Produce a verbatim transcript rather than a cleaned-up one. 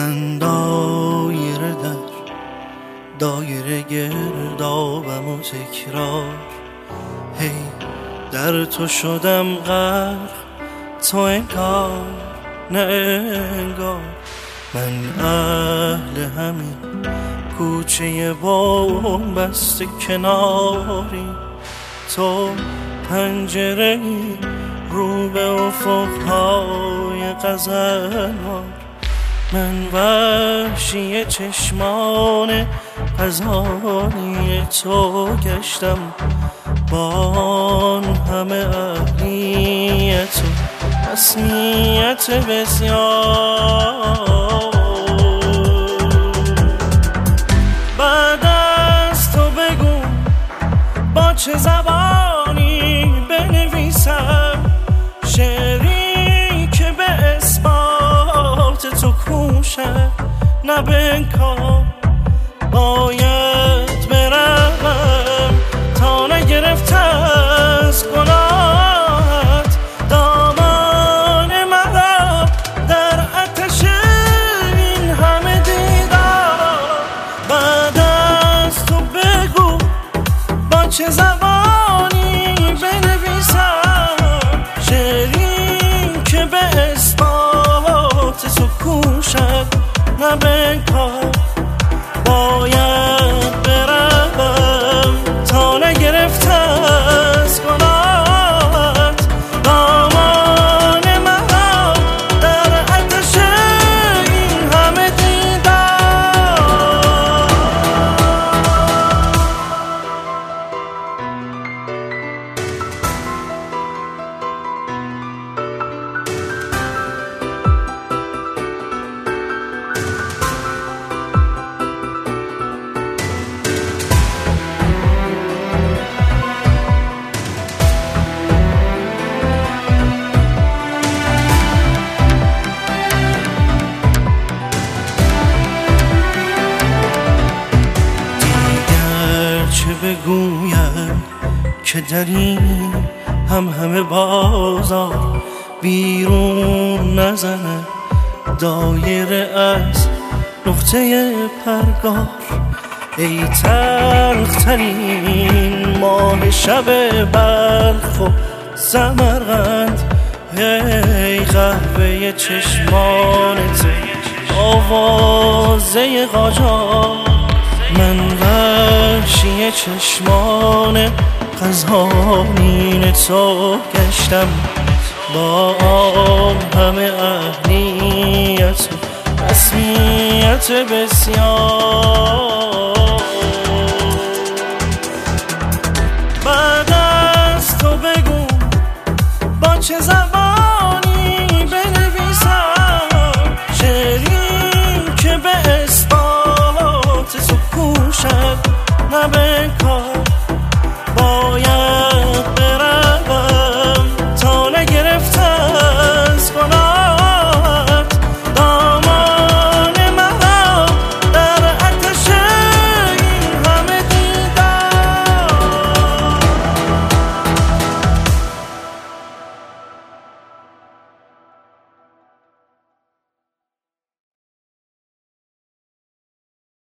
من دایره در دایره گردابم و تکرار، هی در تو شدم غرق، تو انگار نه انگار. من اهل همین کوچه بومبست کناری، تو پنجره رو به افقهای غزلوار. من وحشی چشمان غزالی تو گشتم، با آن همه اهلیت و رسمیت بسیار. بعد از تو بگو با چه زبانی بنویسم شعری که به اثبات تو کوشد نه بنکار. باید بروم تا نگرفته از گناهت دامان مرا در آتش این همه دیدار. بعد از تو بگو با چه زبانی بنویسم شعری که به اثبات تو کوشد نه بنکار. باید بروم تا نگرفته از گناهت دامان مرا در آتش این همه بگویم که در این هم همه بازار بیرون نزنه دایره از نقطه پرگار. ای تلخترین ماه شب بلخ و سمرقند، ای قهوه چشمانت آوازه قاجار. من وحشی چشمان غزالین تو گشتم، با آن همه اهلیت و رسمیت بسیار. بعد از تو بگو با چه زبانی بنویسم شعری که به اثبات تو کوشد نه بنکار. باید